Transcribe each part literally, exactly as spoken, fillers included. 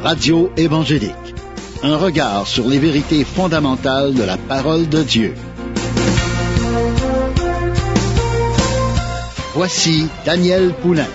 Radio évangélique. Un regard sur les vérités fondamentales de la parole de Dieu. Voici Daniel Poulain.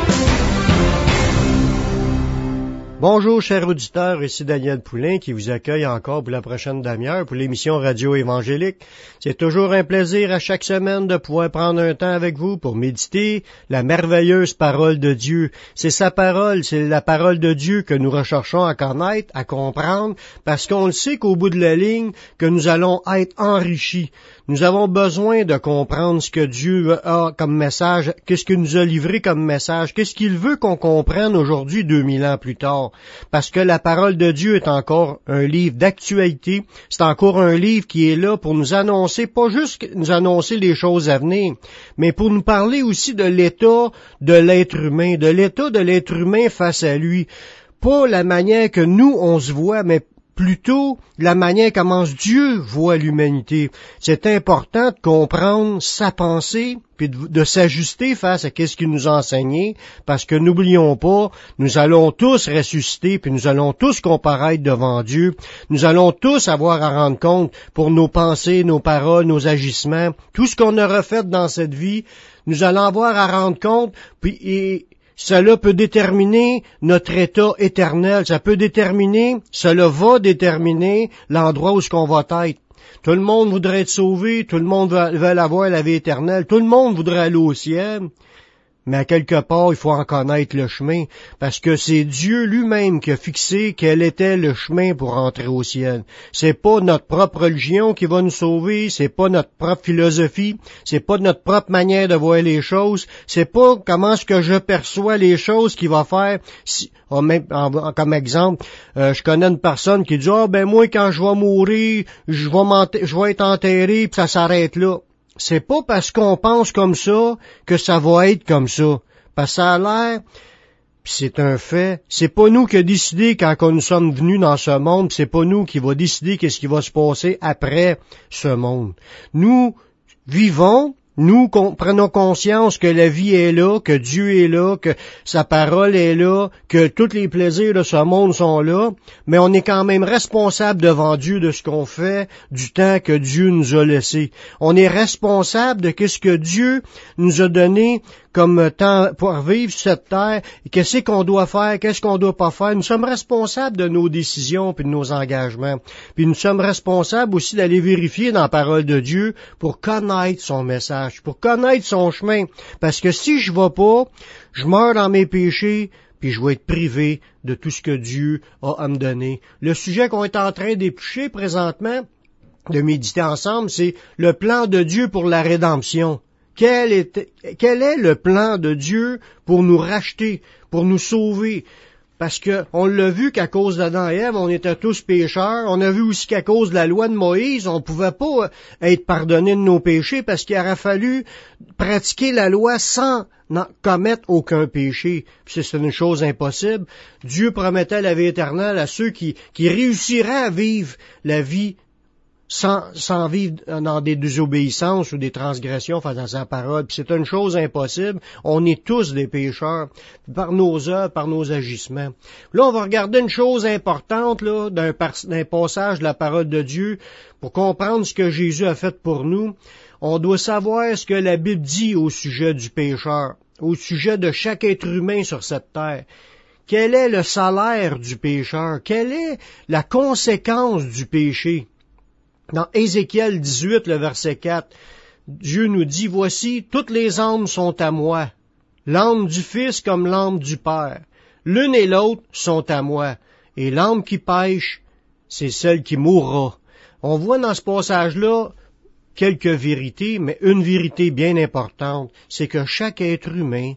Bonjour, chers auditeurs, ici Daniel Poulain qui vous accueille encore pour la prochaine demi-heure pour l'émission Radio évangélique. C'est toujours un plaisir à chaque semaine de pouvoir prendre un temps avec vous pour méditer la merveilleuse parole de Dieu. C'est sa parole, c'est la parole de Dieu que nous recherchons à connaître, à comprendre, parce qu'on le sait qu'au bout de la ligne, que nous allons être enrichis. Nous avons besoin de comprendre ce que Dieu a comme message, qu'est-ce qu'il nous a livré comme message, qu'est-ce qu'il veut qu'on comprenne aujourd'hui, deux mille ans plus tard. Parce que la parole de Dieu est encore un livre d'actualité, c'est encore un livre qui est là pour nous annoncer, pas juste nous annoncer les choses à venir, mais pour nous parler aussi de l'état de l'être humain, de l'état de l'être humain face à lui. Pas la manière que nous, on se voit, mais plutôt la manière comment Dieu voit l'humanité. C'est important de comprendre sa pensée, puis de, de s'ajuster face à ce qu'il nous a enseigné, parce que n'oublions pas, nous allons tous ressusciter, puis nous allons tous comparaître devant Dieu. Nous allons tous avoir à rendre compte pour nos pensées, nos paroles, nos agissements, tout ce qu'on aura fait dans cette vie, nous allons avoir à rendre compte, puis et, cela peut déterminer notre état éternel. Ça peut déterminer, cela va déterminer l'endroit où ce qu'on va être. Tout le monde voudrait être sauvé, tout le monde veut, veut avoir la vie éternelle, tout le monde voudrait aller au ciel. Mais à quelque part, il faut en connaître le chemin, parce que c'est Dieu lui-même qui a fixé quel était le chemin pour entrer au ciel. C'est pas notre propre religion qui va nous sauver, c'est pas notre propre philosophie, c'est pas notre propre manière de voir les choses, c'est pas comment est-ce que je perçois les choses qui va faire. Si, oh, même, en, comme exemple, euh, je connais une personne qui dit « Ah, ben moi, quand je vais mourir, je vais, je vais être enterré, puis ça s'arrête là. » C'est pas parce qu'on pense comme ça que ça va être comme ça. Parce que ça a l'air, puis c'est un fait, c'est pas nous qui a décidé quand nous sommes venus dans ce monde, c'est pas nous qui va décider qu'est-ce qui va se passer après ce monde. Nous vivons, nous prenons conscience que la vie est là, que Dieu est là, que sa parole est là, que tous les plaisirs de ce monde sont là, mais on est quand même responsable devant Dieu de ce qu'on fait, du temps que Dieu nous a laissé. On est responsable de qu'est-ce que Dieu nous a donné comme temps pour vivre sur cette terre, et qu'est-ce qu'on doit faire, qu'est-ce qu'on doit pas faire. Nous sommes responsables de nos décisions puis de nos engagements. Puis nous sommes responsables aussi d'aller vérifier dans la parole de Dieu pour connaître son message, pour connaître son chemin. Parce que si je ne vais pas, je meurs dans mes péchés, puis je vais être privé de tout ce que Dieu a à me donner. Le sujet qu'on est en train d'éplucher présentement, de méditer ensemble, c'est le plan de Dieu pour la rédemption. Quel est, quel est le plan de Dieu pour nous racheter, pour nous sauver? Parce que on l'a vu qu'à cause d'Adam et Ève, on était tous pécheurs. On a vu aussi qu'à cause de la loi de Moïse, on ne pouvait pas être pardonné de nos péchés parce qu'il aurait fallu pratiquer la loi sans commettre aucun péché. Puis c'est une chose impossible. Dieu promettait la vie éternelle à ceux qui, qui réussiraient à vivre la vie Sans, sans vivre dans des désobéissances ou des transgressions face à sa parole. Puis c'est une chose impossible. On est tous des pécheurs par nos œuvres, par nos agissements. Là, on va regarder une chose importante là, d'un, d'un passage de la parole de Dieu pour comprendre ce que Jésus a fait pour nous. On doit savoir ce que la Bible dit au sujet du pécheur, au sujet de chaque être humain sur cette terre. Quel est le salaire du pécheur? Quelle est la conséquence du péché? Dans Ézéchiel dix-huit, le verset quatre, Dieu nous dit, « Voici, toutes les âmes sont à moi, l'âme du Fils comme l'âme du Père. L'une et l'autre sont à moi, et l'âme qui pêche, c'est celle qui mourra. » On voit dans ce passage-là quelques vérités, mais une vérité bien importante, c'est que chaque être humain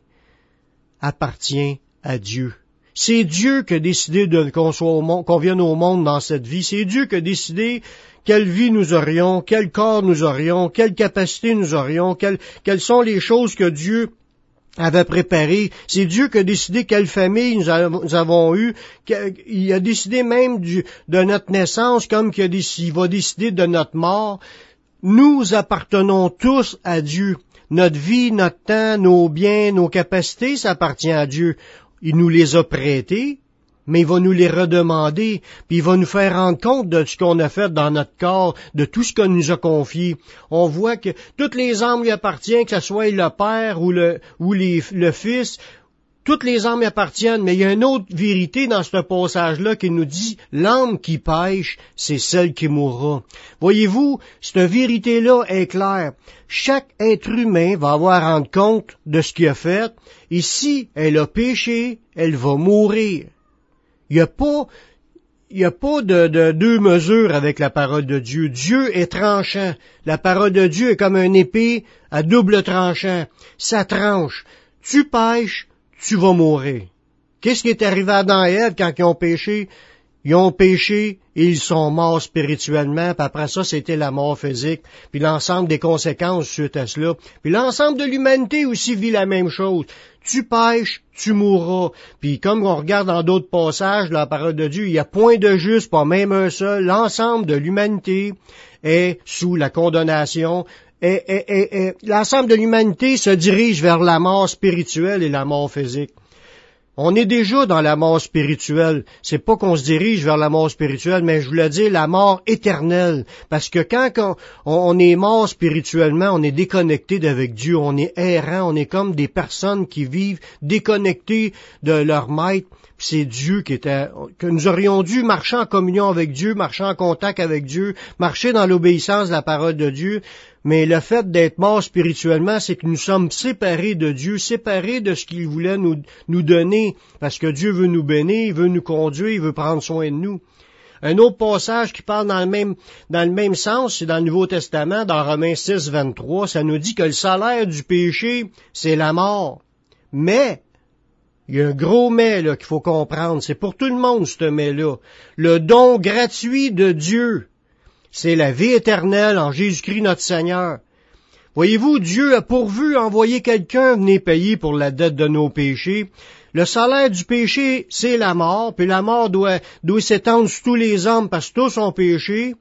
appartient à Dieu. C'est Dieu qui a décidé de, qu'on soit au monde, qu'on vienne au monde dans cette vie. C'est Dieu qui a décidé quelle vie nous aurions, quel corps nous aurions, quelle capacité nous aurions, quelles, quelles sont les choses que Dieu avait préparées. C'est Dieu qui a décidé quelle famille nous, a, nous avons eue. Il a décidé même du, de notre naissance comme qu'il a décidé, il va décider de notre mort. Nous appartenons tous à Dieu. Notre vie, notre temps, nos biens, nos capacités, ça appartient à Dieu. Il nous les a prêtés, mais il va nous les redemander, puis il va nous faire rendre compte de ce qu'on a fait dans notre corps, de tout ce qu'on nous a confié. On voit que toutes les âmes lui appartiennent, que ce soit le Père ou le, ou les, le Fils, toutes les âmes lui appartiennent, mais il y a une autre vérité dans ce passage-là qui nous dit « l'âme qui pêche, c'est celle qui mourra ». Voyez-vous, cette vérité-là est claire. Chaque être humain va avoir à rendre compte de ce qu'il a fait, et si elle a péché, elle va mourir. Il n'y a pas, il n'y a pas de, de deux mesures avec la parole de Dieu. Dieu est tranchant. La parole de Dieu est comme une épée à double tranchant. Ça tranche. Tu pêches, tu vas mourir. Qu'est-ce qui est arrivé à Adam et Ève quand ils ont péché? Ils ont péché et ils sont morts spirituellement, puis après ça, c'était la mort physique, puis l'ensemble des conséquences suite à cela. Puis l'ensemble de l'humanité aussi vit la même chose. Tu pêches, tu mourras. Puis comme on regarde dans d'autres passages de la parole de Dieu, il n'y a point de juste, pas même un seul. L'ensemble de l'humanité est sous la condamnation. Et, et, et, et l'ensemble de l'humanité se dirige vers la mort spirituelle et la mort physique. On est déjà dans la mort spirituelle. C'est pas qu'on se dirige vers la mort spirituelle, mais je voulais dire la mort éternelle. Parce que quand on, on est mort spirituellement, on est déconnecté d'avec Dieu. On est errant. On est comme des personnes qui vivent déconnectées de leur maître. C'est Dieu qui était, que nous aurions dû marcher en communion avec Dieu, marcher en contact avec Dieu, marcher dans l'obéissance de la parole de Dieu. Mais le fait d'être mort spirituellement, c'est que nous sommes séparés de Dieu, séparés de ce qu'il voulait nous, nous donner, parce que Dieu veut nous bénir, il veut nous conduire, il veut prendre soin de nous. Un autre passage qui parle dans le même, dans le même sens, c'est dans le Nouveau Testament, dans Romains six, vingt-trois, ça nous dit que le salaire du péché, c'est la mort. Mais, il y a un gros mais là qu'il faut comprendre, c'est pour tout le monde ce mais-là. Le don gratuit de Dieu, c'est la vie éternelle en Jésus-Christ notre Seigneur. Voyez-vous, Dieu a pourvu envoyer quelqu'un venir payer pour la dette de nos péchés. Le salaire du péché, c'est la mort, puis la mort doit, doit s'étendre sur tous les hommes parce que tous ont péché.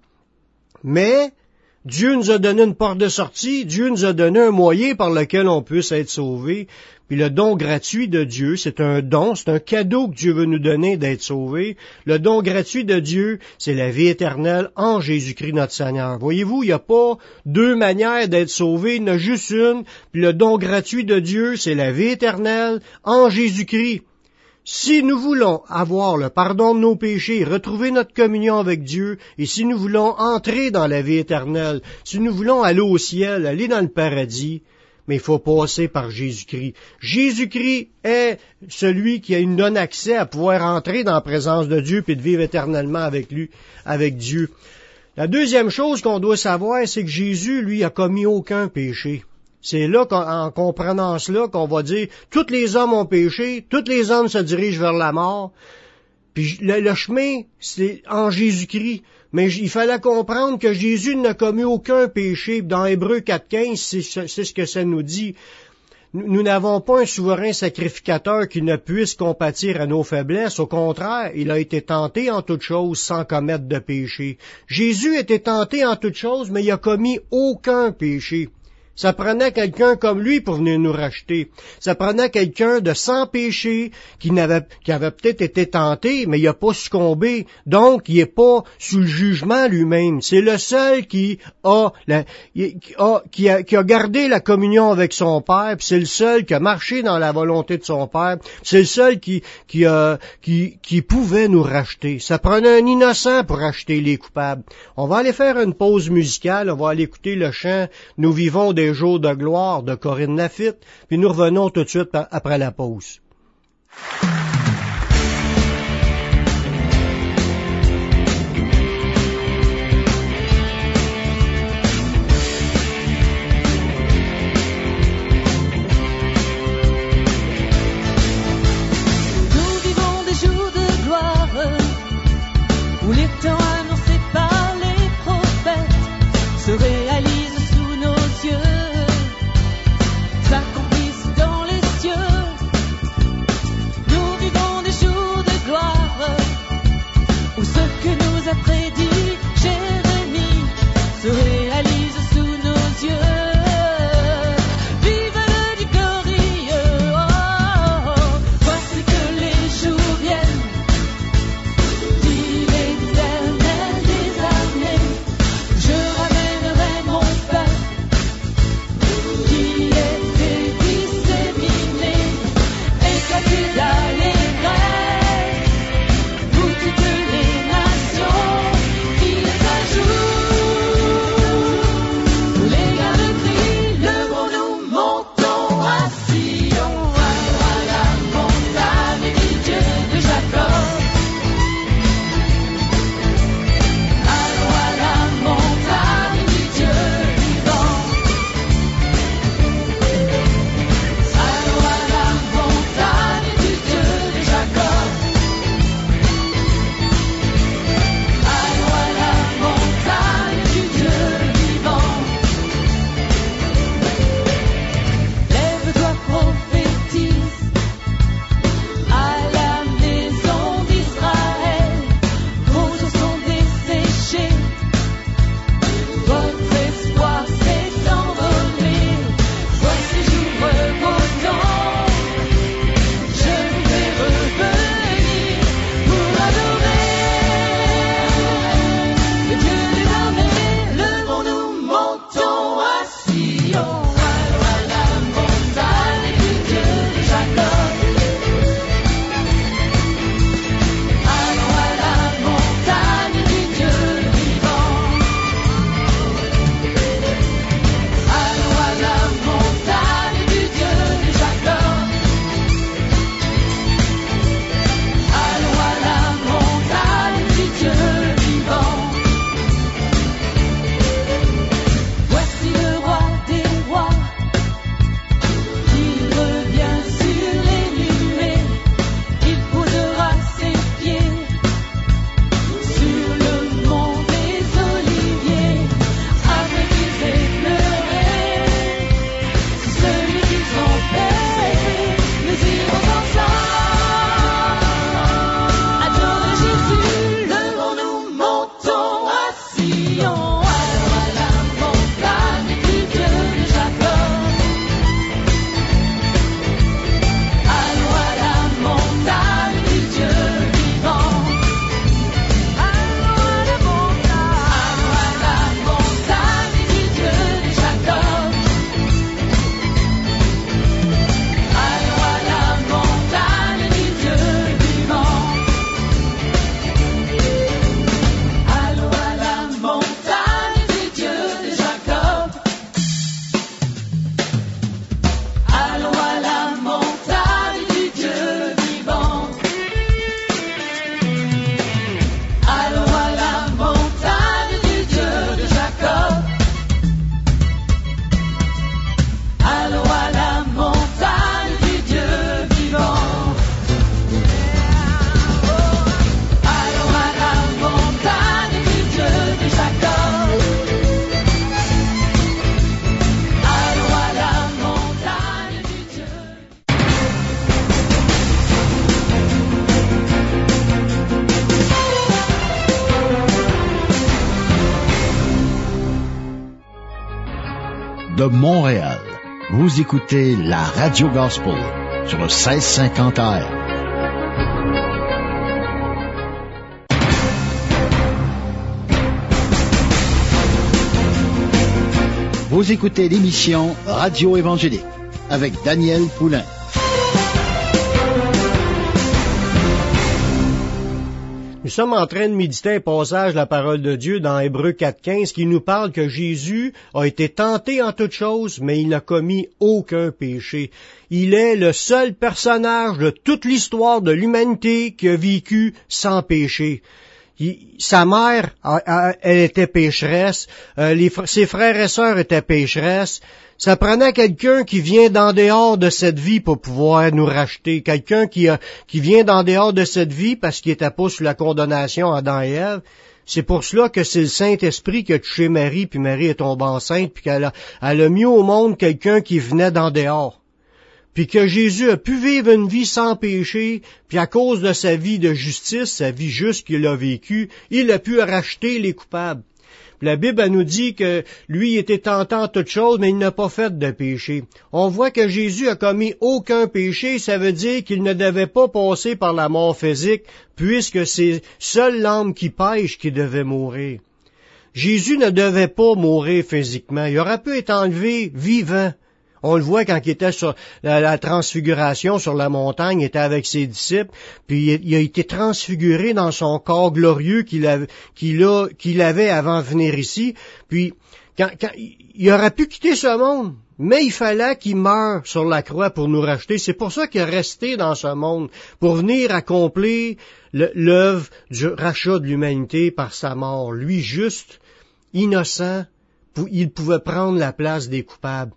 Mais Dieu nous a donné une porte de sortie, Dieu nous a donné un moyen par lequel on puisse être sauvé. Puis le don gratuit de Dieu, c'est un don, c'est un cadeau que Dieu veut nous donner d'être sauvés. Le don gratuit de Dieu, c'est la vie éternelle en Jésus-Christ notre Seigneur. Voyez-vous, il n'y a pas deux manières d'être sauvé, il y en a juste une. Puis le don gratuit de Dieu, c'est la vie éternelle en Jésus-Christ. Si nous voulons avoir le pardon de nos péchés, retrouver notre communion avec Dieu, et si nous voulons entrer dans la vie éternelle, si nous voulons aller au ciel, aller dans le paradis, mais il faut passer par Jésus-Christ. Jésus-Christ est celui qui nous donne accès à pouvoir entrer dans la présence de Dieu puis de vivre éternellement avec lui, avec Dieu. La deuxième chose qu'on doit savoir, c'est que Jésus, lui, a commis aucun péché. C'est là, en comprenant cela, qu'on va dire, tous les hommes ont péché, tous les hommes se dirigent vers la mort. Puis le, le chemin, c'est en Jésus-Christ. Mais il fallait comprendre que Jésus n'a commis aucun péché. Dans Hébreux quatre quinze, c'est, c'est ce que ça nous dit. Nous n'avons pas un souverain sacrificateur qui ne puisse compatir à nos faiblesses. Au contraire, il a été tenté en toutes choses sans commettre de péché. Jésus était tenté en toutes choses, mais il a commis aucun péché. Ça prenait quelqu'un comme lui pour venir nous racheter. Ça prenait quelqu'un de sans péché qui n'avait, qui avait peut-être été tenté, mais il n'a pas succombé. Donc, il n'est pas sous le jugement lui-même. C'est le seul qui a, la, qui, a, qui, a, qui a gardé la communion avec son Père, puis c'est le seul qui a marché dans la volonté de son Père. C'est le seul qui, qui, a, qui, qui pouvait nous racheter. Ça prenait un innocent pour racheter les coupables. On va aller faire une pause musicale. On va aller écouter le chant « Nous vivons des jours de gloire » de Corinne Lafitte, puis nous revenons tout de suite après la pause. Nous vivons des jours de gloire où les temps annoncés par les prophètes se réalisent sous nos yeux. S'accomplissent dans les cieux. Nous de Montréal. Vous écoutez la Radio Gospel sur le seize cinquante A M. Vous écoutez l'émission Radio Évangélique avec Daniel Poulain. Nous sommes en train de méditer un passage de la parole de Dieu dans Hébreux quatre quinze qui nous parle que Jésus a été tenté en toutes choses, mais il n'a commis aucun péché. Il est le seul personnage de toute l'histoire de l'humanité qui a vécu sans péché. Il, sa mère, elle était pécheresse, euh, les, ses frères et sœurs étaient pécheresses. Ça prenait quelqu'un qui vient d'en dehors de cette vie pour pouvoir nous racheter. Quelqu'un qui, a, qui vient d'en dehors de cette vie parce qu'il n'était pas sous la condamnation Adam et Ève. C'est pour cela que c'est le Saint-Esprit qui a touché Marie, puis Marie est tombée enceinte, puis qu'elle a, elle a mis au monde quelqu'un qui venait d'en dehors. Puis que Jésus a pu vivre une vie sans péché, puis à cause de sa vie de justice, sa vie juste qu'il a vécue, il a pu racheter les coupables. La Bible elle nous dit que lui était tentant en toutes choses, mais il n'a pas fait de péché. On voit que Jésus a commis aucun péché, ça veut dire qu'il ne devait pas passer par la mort physique, puisque c'est seule l'âme qui pêche qui devait mourir. Jésus ne devait pas mourir physiquement, il aurait pu être enlevé vivant. On le voit quand il était sur la, la transfiguration sur la montagne, il était avec ses disciples, puis il, il a été transfiguré dans son corps glorieux qu'il avait, qu'il a, qu'il avait avant de venir ici. Puis, quand, quand, il aurait pu quitter ce monde, mais il fallait qu'il meure sur la croix pour nous racheter. C'est pour ça qu'il est resté dans ce monde, pour venir accomplir le, l'œuvre du rachat de l'humanité par sa mort. Lui, juste, innocent, il pouvait prendre la place des coupables.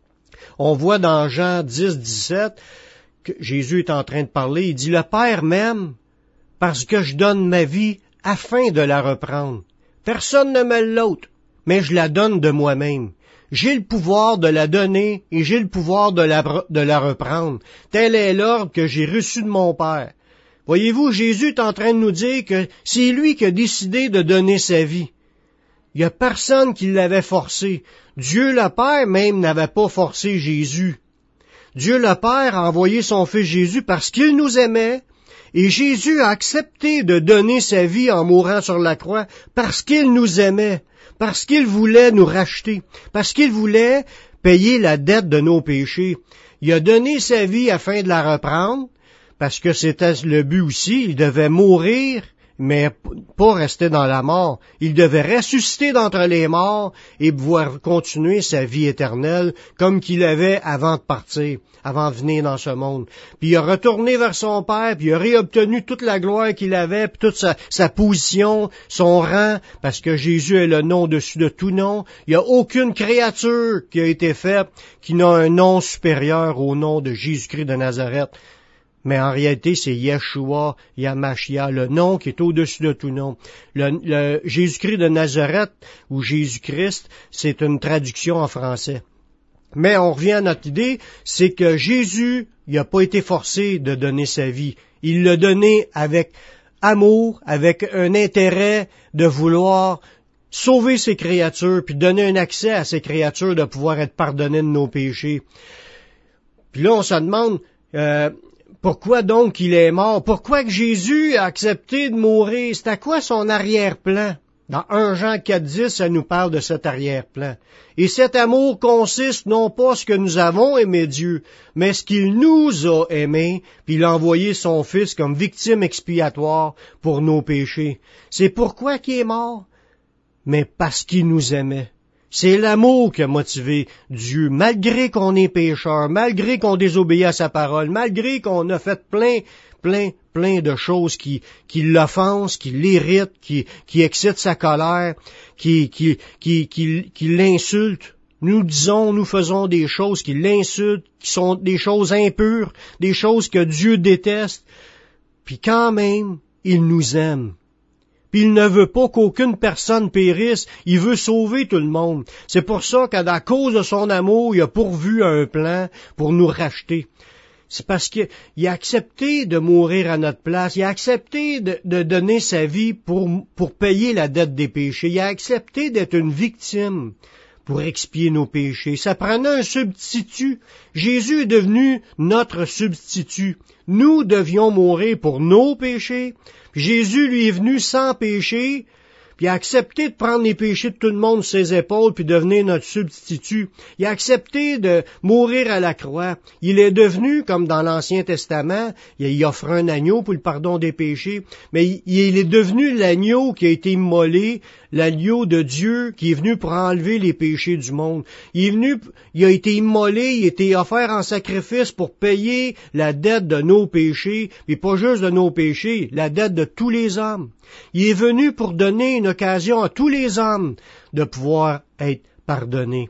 On voit dans Jean dix, dix-sept que Jésus est en train de parler. Il dit, « Le Père m'aime parce que je donne ma vie afin de la reprendre. Personne ne me l'ôte, mais je la donne de moi-même. J'ai le pouvoir de la donner et j'ai le pouvoir de la, de la reprendre. Tel est l'ordre que j'ai reçu de mon Père. » Voyez-vous, Jésus est en train de nous dire que c'est lui qui a décidé de donner sa vie. Il n'y a personne qui l'avait forcé. Dieu le Père même n'avait pas forcé Jésus. Dieu le Père a envoyé son Fils Jésus parce qu'il nous aimait, et Jésus a accepté de donner sa vie en mourant sur la croix parce qu'il nous aimait, parce qu'il voulait nous racheter, parce qu'il voulait payer la dette de nos péchés. Il a donné sa vie afin de la reprendre, parce que c'était le but aussi, il devait mourir, mais pas rester dans la mort. Il devait ressusciter d'entre les morts et pouvoir continuer sa vie éternelle comme qu'il avait avant de partir, avant de venir dans ce monde. Puis il a retourné vers son Père, puis il a réobtenu toute la gloire qu'il avait, puis toute sa, sa position, son rang, parce que Jésus est le nom au-dessus de tout nom. Il n'y a aucune créature qui a été faite qui n'a un nom supérieur au nom de Jésus-Christ de Nazareth. Mais en réalité, c'est Yeshua, Yamashia, le nom qui est au-dessus de tout nom. Le, le Jésus-Christ de Nazareth, ou Jésus-Christ, c'est une traduction en français. Mais on revient à notre idée, c'est que Jésus, il n'a pas été forcé de donner sa vie. Il l'a donné avec amour, avec un intérêt de vouloir sauver ses créatures, puis donner un accès à ces créatures de pouvoir être pardonnées de nos péchés. Puis là, on se demande... Euh, Pourquoi donc il est mort? Pourquoi que Jésus a accepté de mourir? C'est à quoi son arrière-plan? Dans un Jean quatre dix, ça nous parle de cet arrière-plan. Et cet amour consiste non pas ce que nous avons aimé Dieu, mais ce qu'il nous a aimés, puis il a envoyé son Fils comme victime expiatoire pour nos péchés. C'est pourquoi qu'il est mort? Mais parce qu'il nous aimait. C'est l'amour qui a motivé Dieu, malgré qu'on est pécheur, malgré qu'on désobéit à sa parole, malgré qu'on a fait plein, plein, plein de choses qui, qui l'offensent, qui l'irritent, qui, qui excitent sa colère, qui, qui, qui, qui, qui l'insultent. Nous disons, nous faisons des choses qui l'insultent, qui sont des choses impures, des choses que Dieu déteste. Puis quand même, il nous aime. Puis il ne veut pas qu'aucune personne périsse, il veut sauver tout le monde. C'est pour ça qu'à cause de son amour, il a pourvu un plan pour nous racheter. C'est parce qu'il a accepté de mourir à notre place, il a accepté de, de donner sa vie pour, pour payer la dette des péchés, il a accepté d'être une victime pour expier nos péchés. Ça prenait un substitut. Jésus est devenu notre substitut. Nous devions mourir pour nos péchés. Jésus, lui, est venu sans péché, puis il a accepté de prendre les péchés de tout le monde sur ses épaules, puis devenir notre substitut. Il a accepté de mourir à la croix. Il est devenu, comme dans l'Ancien Testament, il offre un agneau pour le pardon des péchés, mais il est devenu l'agneau qui a été immolé, l'agneau de Dieu qui est venu pour enlever les péchés du monde. Il est venu, il a été immolé, il a été offert en sacrifice pour payer la dette de nos péchés, et pas juste de nos péchés, la dette de tous les hommes. Il est venu pour donner une occasion à tous les hommes de pouvoir être pardonnés.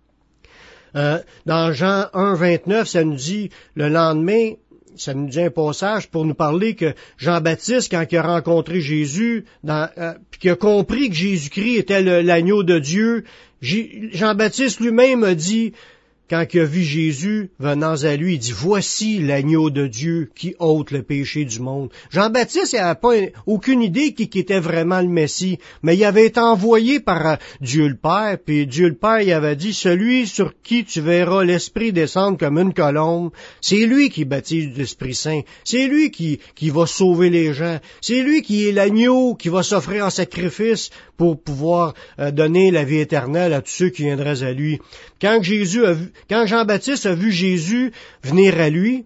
Euh, dans Jean un, vingt-neuf, ça nous dit, le lendemain, ça nous dit un passage pour nous parler que Jean-Baptiste, quand il a rencontré Jésus, dans, euh, puis qu'il a compris que Jésus-Christ était le, l'agneau de Dieu, Jean-Baptiste lui-même a dit, quand il a vu Jésus venant à lui, il dit, voici l'agneau de Dieu qui ôte le péché du monde. Jean-Baptiste n'avait pas aucune idée qui, qui était vraiment le Messie, mais il avait été envoyé par Dieu le Père, puis Dieu le Père, il avait dit, celui sur qui tu verras l'Esprit descendre comme une colombe, c'est lui qui baptise l'Esprit Saint, c'est lui qui, qui va sauver les gens, c'est lui qui est l'agneau qui va s'offrir en sacrifice pour pouvoir euh, donner la vie éternelle à tous ceux qui viendraient à lui. Quand Jésus a vu, quand Jean-Baptiste a vu Jésus venir à lui,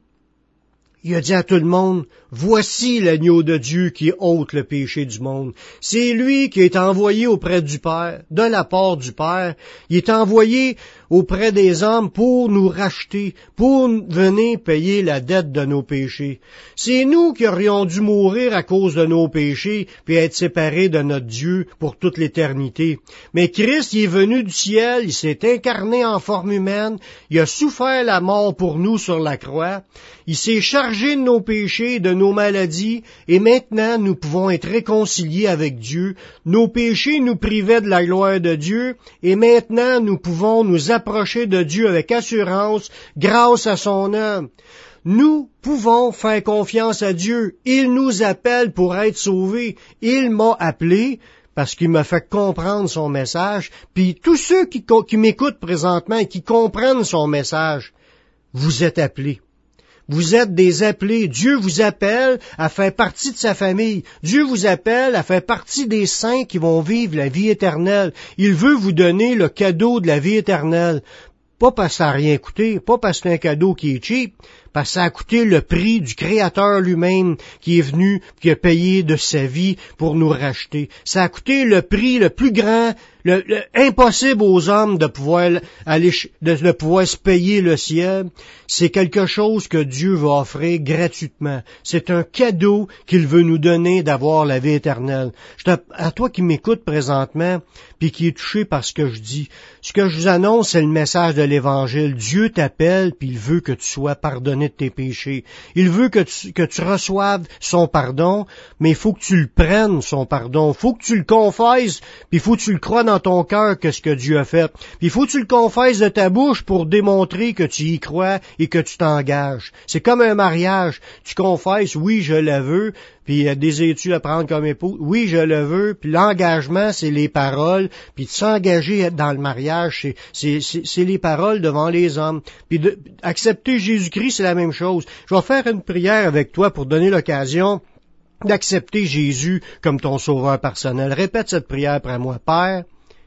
il a dit à tout le monde, voici l'agneau de Dieu qui ôte le péché du monde. C'est lui qui est envoyé auprès du Père, de la part du Père. Il est envoyé auprès des hommes pour nous racheter, pour venir payer la dette de nos péchés. C'est nous qui aurions dû mourir à cause de nos péchés, puis être séparés de notre Dieu pour toute l'éternité. Mais Christ, il est venu du ciel, il s'est incarné en forme humaine, il a souffert la mort pour nous sur la croix, il s'est chargé de nos péchés, de nos maladies, et maintenant nous pouvons être réconciliés avec Dieu. Nos péchés nous privaient de la gloire de Dieu, et maintenant nous pouvons nous approcher de Dieu avec assurance grâce à son œuvre. Nous pouvons faire confiance à Dieu. Il nous appelle pour être sauvés. Il m'a appelé parce qu'il m'a fait comprendre son message. Puis tous ceux qui, qui m'écoutent présentement et qui comprennent son message, vous êtes appelés. Vous êtes des appelés. Dieu vous appelle à faire partie de sa famille. Dieu vous appelle à faire partie des saints qui vont vivre la vie éternelle. Il veut vous donner le cadeau de la vie éternelle. Pas parce que ça n'a rien coûté, pas parce que c'est un cadeau qui est cheap, parce que ça a coûté le prix du Créateur lui-même qui est venu, qui a payé de sa vie pour nous racheter. Ça a coûté le prix le plus grand, le, le impossible aux hommes de pouvoir aller, de, de pouvoir se payer le ciel. C'est quelque chose que Dieu va offrir gratuitement. C'est un cadeau qu'il veut nous donner d'avoir la vie éternelle. Je te, à toi qui m'écoutes présentement, puis qui est touché par ce que je dis, ce que je vous annonce, c'est le message de l'Évangile. Dieu t'appelle, puis il veut que tu sois pardonné de tes péchés. Il veut que tu, que tu reçoives son pardon, mais il faut que tu le prennes, son pardon. Il faut que tu le confesses, puis il faut que tu le crois dans ton cœur que ce que Dieu a fait. Puis il faut que tu le confesses de ta bouche pour démontrer que tu y crois et que tu t'engages. C'est comme un mariage. Tu confesses, oui, je le veux, puis désires-tu le prendre comme époux? Oui, je le veux. Puis l'engagement, c'est les paroles. Puis de s'engager dans le mariage, c'est, c'est, c'est, c'est les paroles devant les hommes. Puis de, accepter Jésus-Christ, c'est la même chose. Je vais faire une prière avec toi pour donner l'occasion d'accepter Jésus comme ton sauveur personnel. Répète cette prière après moi. Père,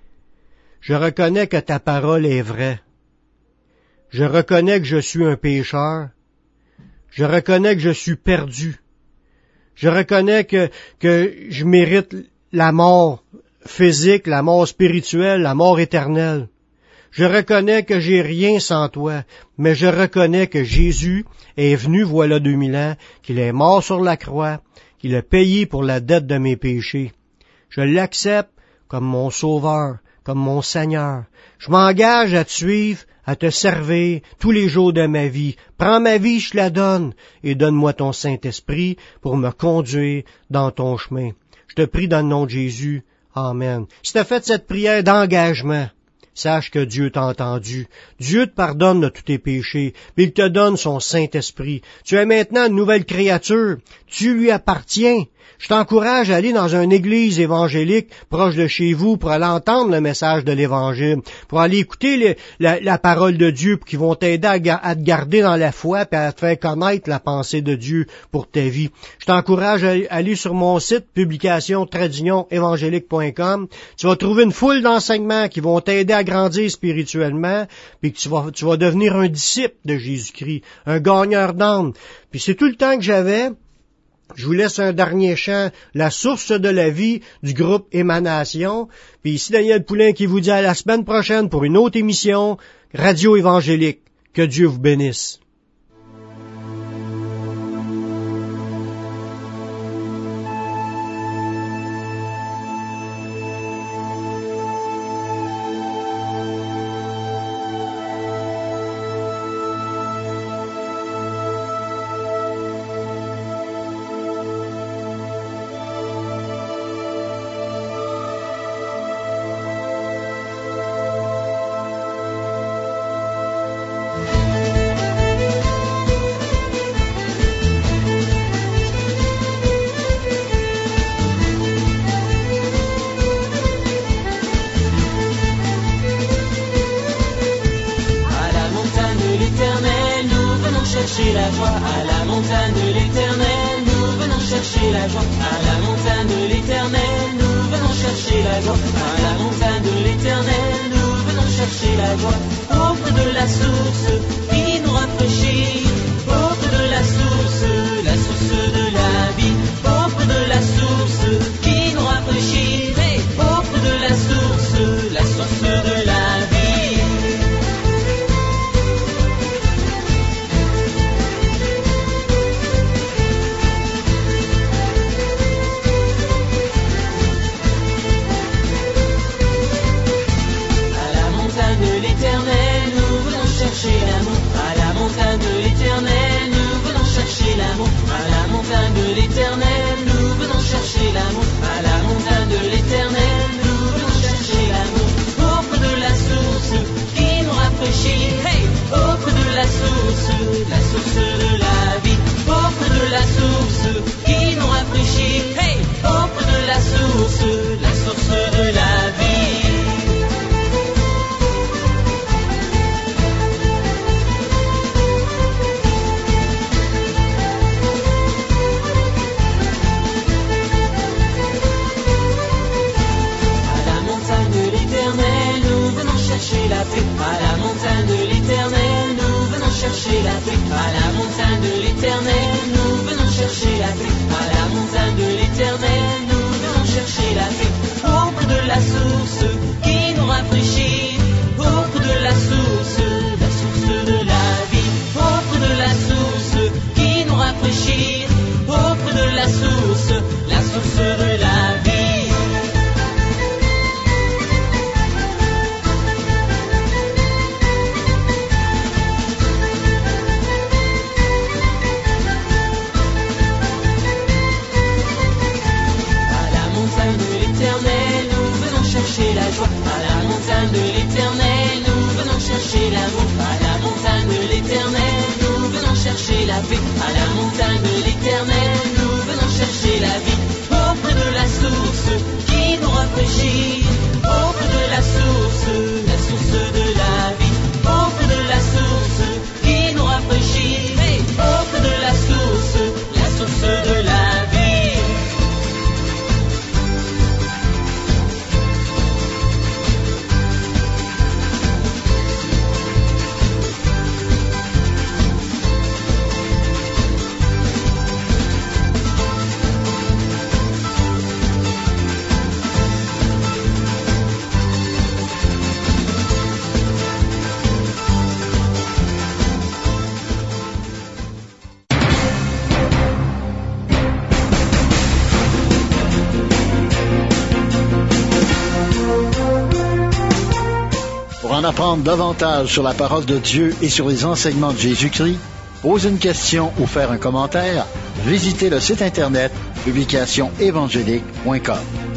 je reconnais que ta parole est vraie. Je reconnais que je suis un pécheur. Je reconnais que je suis perdu. Je reconnais que, que je mérite la mort physique, la mort spirituelle, la mort éternelle. Je reconnais que j'ai rien sans toi, mais je reconnais que Jésus est venu voilà deux mille ans, qu'il est mort sur la croix, qu'il a payé pour la dette de mes péchés. Je l'accepte comme mon sauveur, comme mon Seigneur. Je m'engage à te suivre, à te servir tous les jours de ma vie. Prends ma vie, je la donne, et donne-moi ton Saint-Esprit pour me conduire dans ton chemin. Je te prie dans le nom de Jésus. Amen. Si tu as fait cette prière d'engagement, sache que Dieu t'a entendu. Dieu te pardonne de tous tes péchés, puis il te donne son Saint-Esprit. Tu es maintenant une nouvelle créature. Tu lui appartiens. Je t'encourage à aller dans une église évangélique proche de chez vous pour aller entendre le message de l'Évangile, pour aller écouter les, la, la parole de Dieu, qui vont t'aider à, à te garder dans la foi et à te faire connaître la pensée de Dieu pour ta vie. Je t'encourage à aller sur mon site publication trait d'union évangélique point com. Tu vas trouver une foule d'enseignements qui vont t'aider à grandir spirituellement, puis que tu vas, tu vas devenir un disciple de Jésus-Christ, un gagneur d'âme. Puis c'est tout le temps que j'avais. Je vous laisse un dernier chant, La source de la vie du groupe Émanation. Puis ici Daniel Poulain qui vous dit à la semaine prochaine pour une autre émission Radio Évangélique. Que Dieu vous bénisse. chercher la joie à la montagne de l'Éternel. Nous venons chercher la joie à la montagne de l'Éternel. Nous venons chercher la joie à la montagne de l'Éternel. Nous venons chercher la joie auprès de la source qui nous rafraîchit. Auprès de la source, la source de la vie. Auprès de la source qui nous rafraîchit. Hey, auprès de la source, la source de la vie. Chercher l'amour à la montagne de l'Éternel, nous venons chercher l'amour à la montagne de l'Éternel, nous venons chercher l'amour à la montagne de l'Éternel, nous venons chercher l'amour auprès de la source qui nous rafraîchit, hey, auprès de la source, la source de la vie, auprès de la source qui nous rafraîchit, hey, auprès de la source, la source de la vie. La paix à la montagne de l'Éternel, nous venons chercher la paix à la montagne de l'Éternel, nous venons chercher la paix à la montagne de l'Éternel, nous venons chercher la paix auprès de la source qui nous rafraîchit, auprès de la source, la source de la vie, auprès de la source qui nous rafraîchit, auprès de la source, la source de la vie. À la montagne de l'Éternel, nous venons chercher l'amour. À la montagne de l'Éternel, nous venons chercher la paix. À la montagne de l'Éternel, nous venons chercher la vie. Auprès de la source qui nous rafraîchit. Auprès de la source, la source de la vie. Auprès de la source qui nous rafraîchit. Hey, auprès de la source, la source de la vie. Pour en apprendre davantage sur la parole de Dieu et sur les enseignements de Jésus-Christ, poser une question ou faire un commentaire, visitez le site internet publication évangélique point com.